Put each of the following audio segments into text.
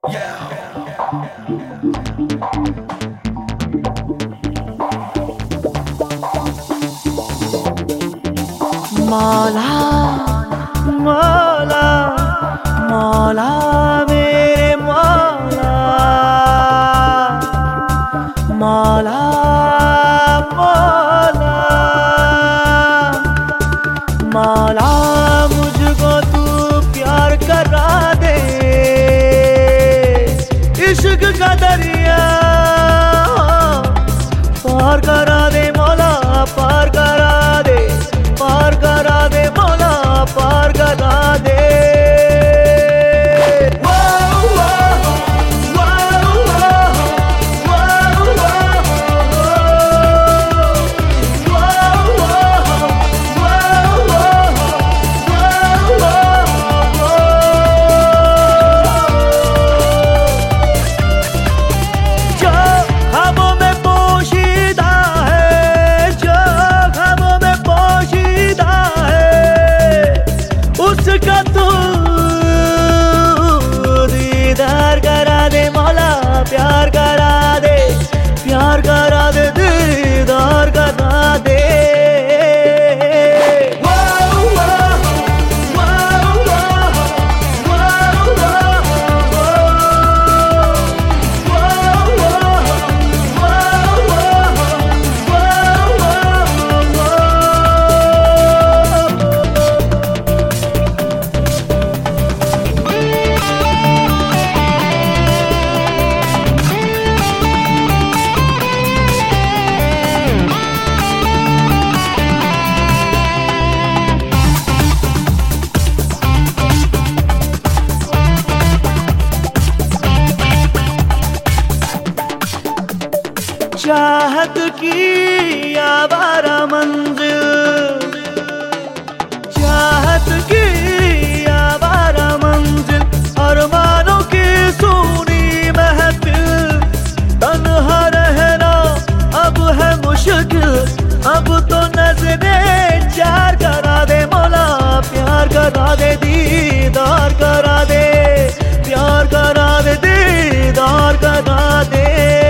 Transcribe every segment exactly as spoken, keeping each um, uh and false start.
मौला मौला मौला मेरे मौला मौला मौला मौला मुझको तू प्यार करा दे, इश्क का दरिया पार करा दे मौला, पार करा दे, पार करा दे मौला, पार करा दे। प्यार करा दे, प्यार करा दे, दीदार करा दे। चाहत की आवारा मंजिल, चाहत की आवारा मंजिल, अरमानों की सूनी महफिल, तन्हा रहना अब है मुश्किल, अब तो नजरे चार करा दे मौला, प्यार करा दे, दीदार करा दे, प्यार करा दे, दीदार करा दे।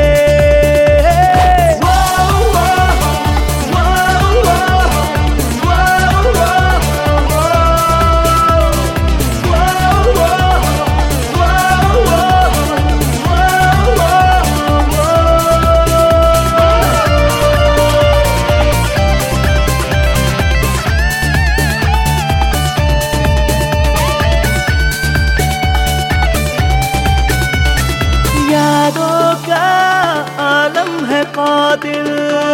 यादों का आलम है कातिल,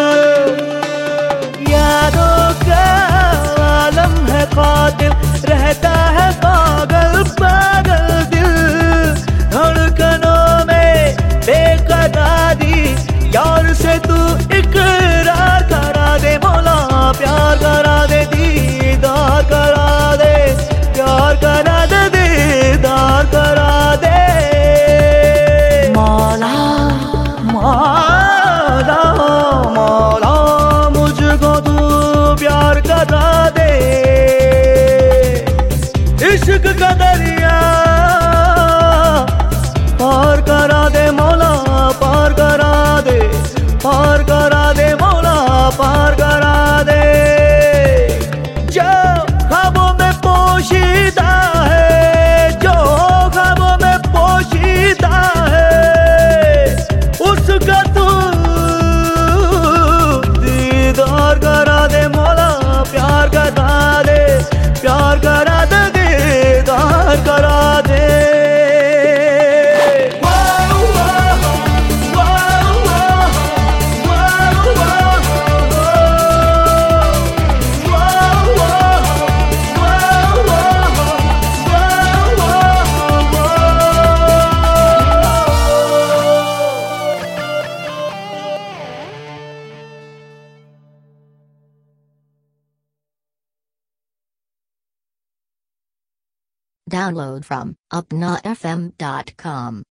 यादों का आलम है कातिल, रहता है पागल पागल दिल, धड़कनों में बेकरारी, यार से तू इकरार करा दे मौला, प्यार करा दे, दीदार करा दे, प्यार करा दे, दीदार करा दे। मौला मौला मौला मुझको तू प्यार करा दे, इश्क का दरिया पार करा दे मौला, पार करा दे, पार करा दे मौला, पार करा दे। जो ख्वाबों में पोशीदा है, जो ख्वाबों में पोशीदा है, उसका तू दीदार करा दे मौला, प्यार करा दे, प्यार करा दे, दीदार करा दे। Download from upna f m dot com.